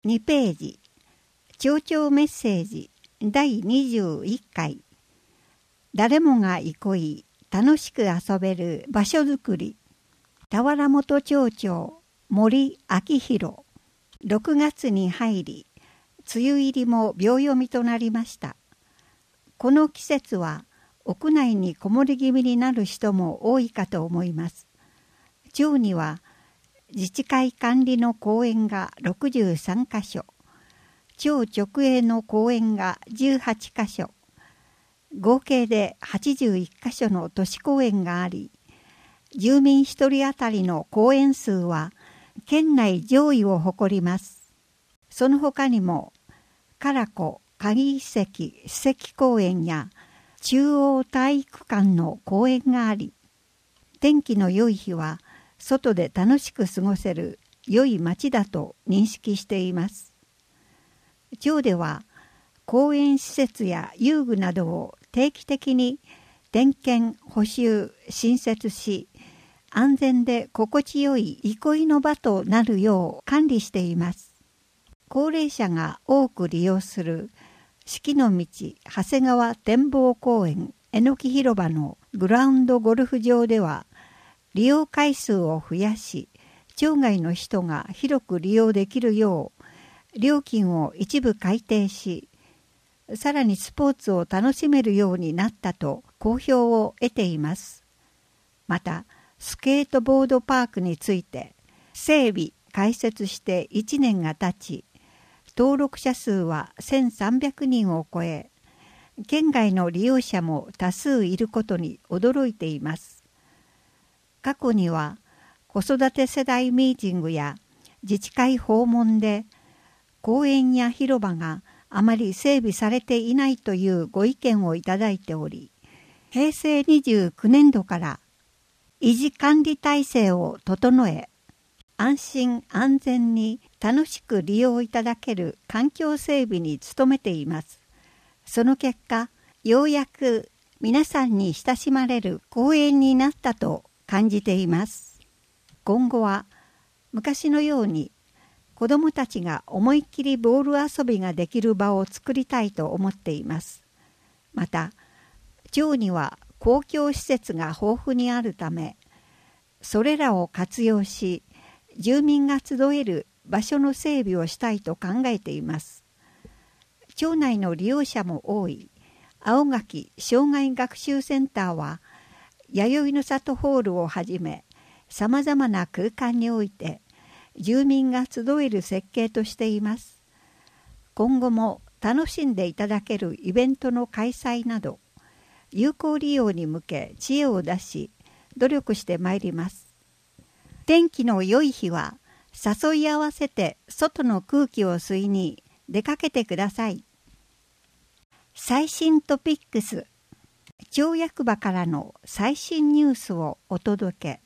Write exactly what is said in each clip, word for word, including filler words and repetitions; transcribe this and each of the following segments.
にページ、町長メッセージだいにじゅういっかい、誰もが憩い楽しく遊べる場所づくり、田原本町長森明弘。ろくがつに入り、梅雨入りも秒読みとなりました。この季節は屋内にこもり気味になる人も多いかと思います。町には自治会管理の公園がろくじゅうさんかしょ、町直営の公園がじゅうはちかしょ、合計ではちじゅういっかしょの都市公園があり、住民一人当たりの公園数は県内上位を誇ります。その他にも、唐子鍵遺跡史跡公園や中央体育館の公園があり、天気の良い日は外で楽しく過ごせる良い街だと認識しています。町では公園施設や遊具などを定期的に点検・補修・新設し、安全で心地よい憩いの場となるよう管理しています。高齢者が多く利用する四季の道長谷川展望公園えのき広場のグラウンドゴルフ場では、利用回数を増やし、町外の人が広く利用できるよう、料金を一部改定し、さらにスポーツを楽しめるようになったと好評を得ています。また、スケートボードパークについて、整備・開設していちねんが経ち、登録者数はせんさんびゃくにんを超え、県外の利用者も多数いることに驚いています。過去には子育て世代ミーティングや自治会訪問で公園や広場があまり整備されていないというご意見をいただいており、へいせいにじゅうきゅうねんどから維持管理体制を整え、安心安全に楽しく利用いただける環境整備に努めています。その結果、ようやく皆さんに親しまれる公園になったと感じています。今後は昔のように子どもたちが思いっきりボール遊びができる場を作りたいと思っています。また、町には公共施設が豊富にあるため、それらを活用し、住民が集える場所の整備をしたいと考えています。町内の利用者も多い青垣障害学習センターは、弥生の里ホールをはじめ、さまざまな空間において、住民が集える設計としています。今後も楽しんでいただけるイベントの開催など、有効利用に向け知恵を出し、努力してまいります。天気の良い日は、誘い合わせて外の空気を吸いに出かけてください。最新トピックス。町役場からの最新ニュースをお届け。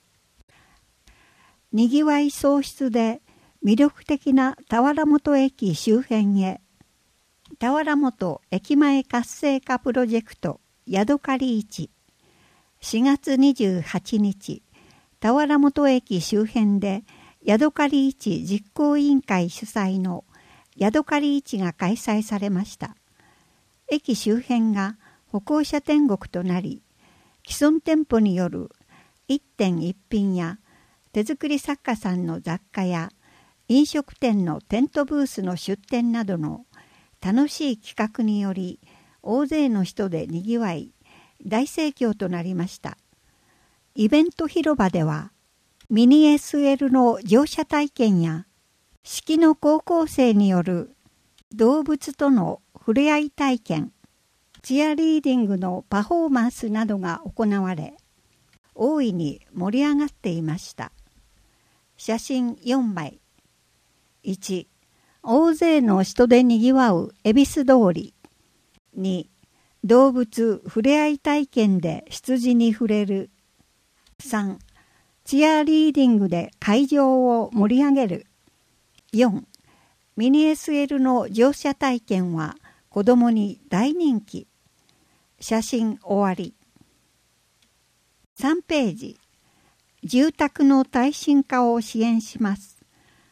にぎわい創出で魅力的な田原本駅周辺へ。田原本駅前活性化プロジェクトヤドカリ市。しがつにじゅうはちにち、田原本駅周辺でヤドカリ市実行委員会主催のヤドカリ市が開催されました。駅周辺が歩行者天国となり、既存店舗による一点一品や手作り作家さんの雑貨や飲食店のテントブースの出店などの楽しい企画により大勢の人でにぎわい大盛況となりました。イベント広場ではミニ エスエル の乗車体験や式の高校生による動物との触れ合い体験、チアリーディングのパフォーマンスなどが行われ、大いに盛り上がっていました。写真よんまい。いち、大勢の人でにぎわう恵比寿通り。に、動物触れ合い体験で羊に触れる。さん、チアリーディングで会場を盛り上げる。よん、ミニ エスエル の乗車体験は子どもに大人気。写真終わり。さんページ。住宅の耐震化を支援します。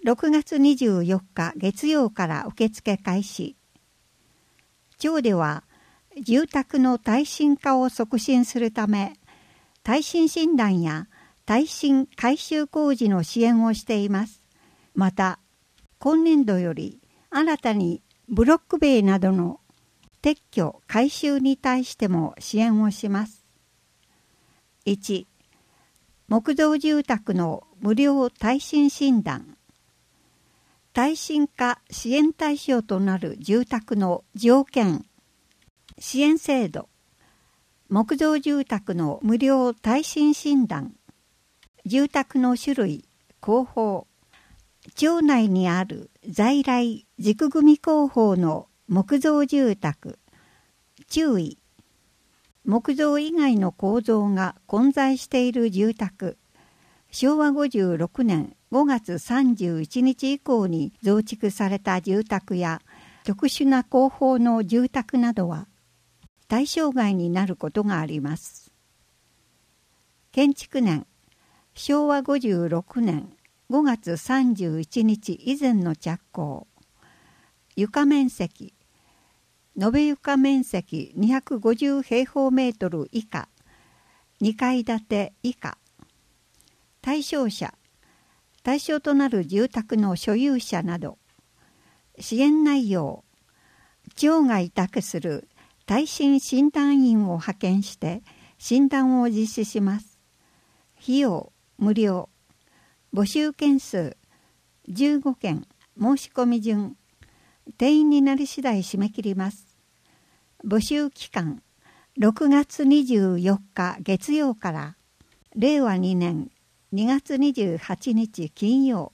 ろくがつにじゅうよっか月曜から受付開始。町では住宅の耐震化を促進するため、耐震診断や耐震改修工事の支援をしています。また、今年度より新たにブロック塀などの撤去・改修に対しても支援をします。いち. 木造住宅の無料耐震診断。耐震化支援対象となる住宅の条件、支援制度、木造住宅の無料耐震診断、住宅の種類、工法、町内にある在来軸組工法の木造住宅、注意、木造以外の構造が混在している住宅、しょうわごじゅうろくねんごがつさんじゅういちにち以降に増築された住宅や特殊な工法の住宅などは対象外になることがあります。建築年、しょうわごじゅうろくねんごがつさんじゅういちにち以前の着工。床面積、延べ床面積にひゃくごじゅうへいほうメートル以下、にかいだて以下。対象者、対象となる住宅の所有者など。支援内容、町が委託する耐震診断員を派遣して診断を実施します。費用、無料。募集件数、じゅうごけん、申し込み順。定員になり次第締め切ります。募集期間、ろくがつにじゅうよっか月曜かられいわにねんにがつにじゅうはちにち金曜。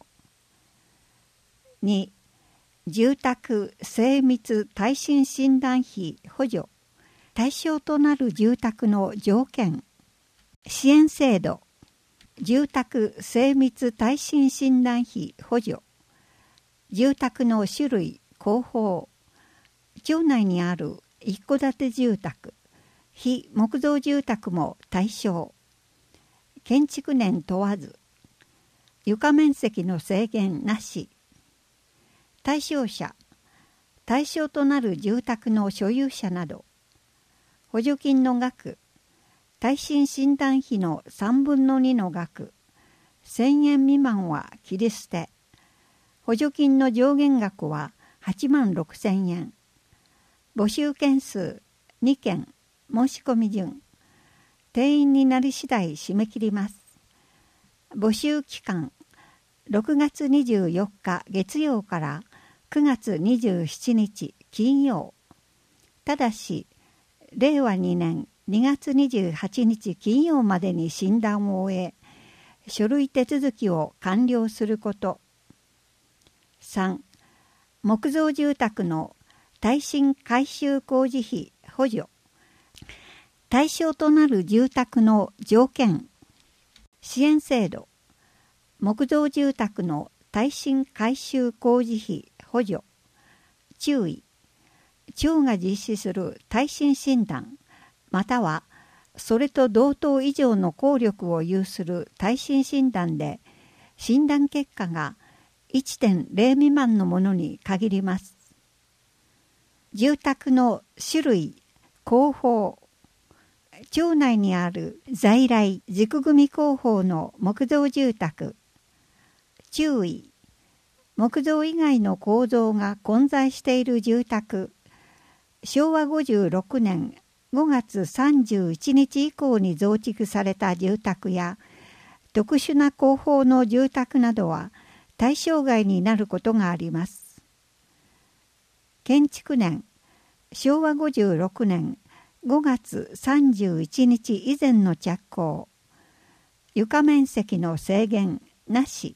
に. 住宅精密耐震診断費補助。対象となる住宅の条件。支援制度。住宅精密耐震診断費補助。住宅の種類、工法。町内にある一戸建て住宅、非木造住宅も対象。建築年問わず。床面積の制限なし。対象者、対象となる住宅の所有者など。補助金の額、耐震診断費のさんぶんのにの額、せんえん未満は切り捨て。補助金の上限額ははちまんろくせんえん。募集件数にけん、申し込み順。定員になり次第締め切ります。募集期間、ろくがつにじゅうよっか月曜からくがつにじゅうしちにち金曜。ただし、れいわにねんにがつにじゅうはちにち金曜までに診断を終え、書類手続きを完了すること。さん. 木造住宅の耐震改修工事費補助。対象となる住宅の条件。支援制度。木造住宅の耐震改修工事費補助。注意。町が実施する耐震診断、またはそれと同等以上の効力を有する耐震診断で、診断結果が いってんれい 未満のものに限ります。住宅の種類、工法。町内にある在来軸組工法の木造住宅。注意。木造以外の構造が混在している住宅。しょうわごじゅうろくねんごがつさんじゅういちにち以降に増築された住宅や特殊な工法の住宅などは対象外になることがあります。建築年、しょうわごじゅうろくねんごがつさんじゅういちにち以前の着工。床面積の制限なし。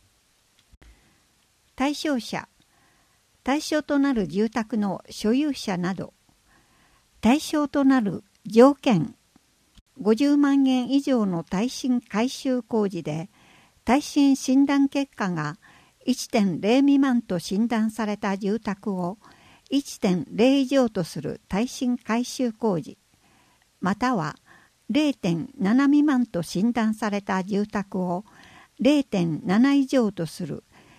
対象者、対象となる住宅の所有者など。対象となる条件。ごじゅうまんえん以上の耐震改修工事で、耐震診断結果が いってんれい 未満と診断された住宅を いってんれい 以上とする耐震改修工事、または れいてんなな 未満と診断された住宅を れいてんなな 以上とする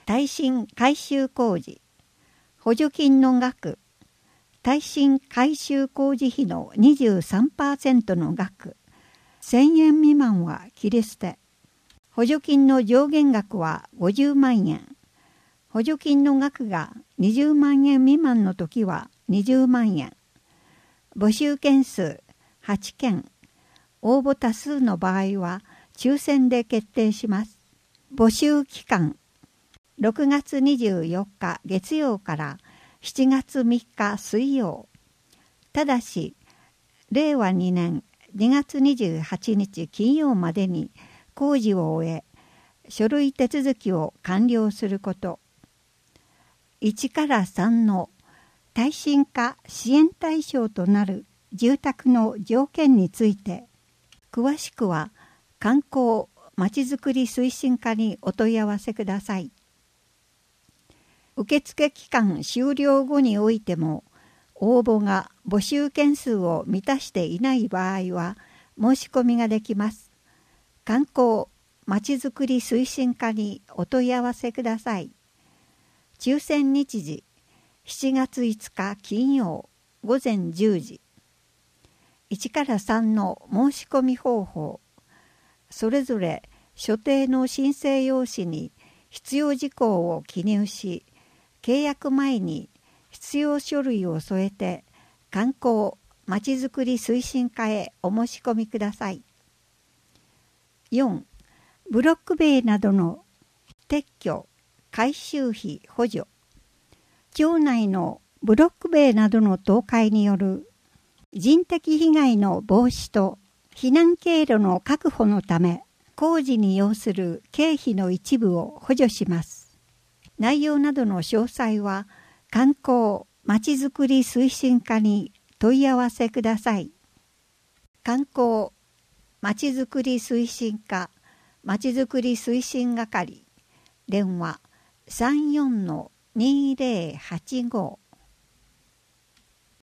耐震改修工事、補助金の額、耐震改修工事費の にじゅうさんパーセント の額、せんえん未満は切り捨て。補助金の上限額はごじゅうまんえん。補助金の額がにじゅうまんえん未満の時はにじゅうまんえん。募集件数はちけん。応募多数の場合は抽選で決定します。募集期間ろくがつにじゅうよっか月曜からしちがつみっか水曜。ただし、れいわにねんにがつにじゅうはちにち金曜までに工事を終え、書類手続きを完了すること。いちからさんの耐震化支援対象となる住宅の条件について、詳しくは観光まちづくり推進課にお問い合わせください。受付期間終了後においても、応募が募集件数を満たしていない場合は申し込みができます。観光まちづくり推進課にお問い合わせください。抽選日時しちがついつか金曜ごぜんじゅうじ。いちからさんの申し込み方法。それぞれ所定の申請用紙に必要事項を記入し、契約前に必要書類を添えて観光まちづくり推進課へお申し込みください。よん. ブロック塀などの撤去・改修費補助。町内のブロック塀などの倒壊による人的被害の防止と避難経路の確保のため、工事に要する経費の一部を補助します。内容などの詳細は観光まちづくり推進課に問い合わせください。観光まちづくり推進課まちづくり推進係、電話 さんよんのにぜろはちご。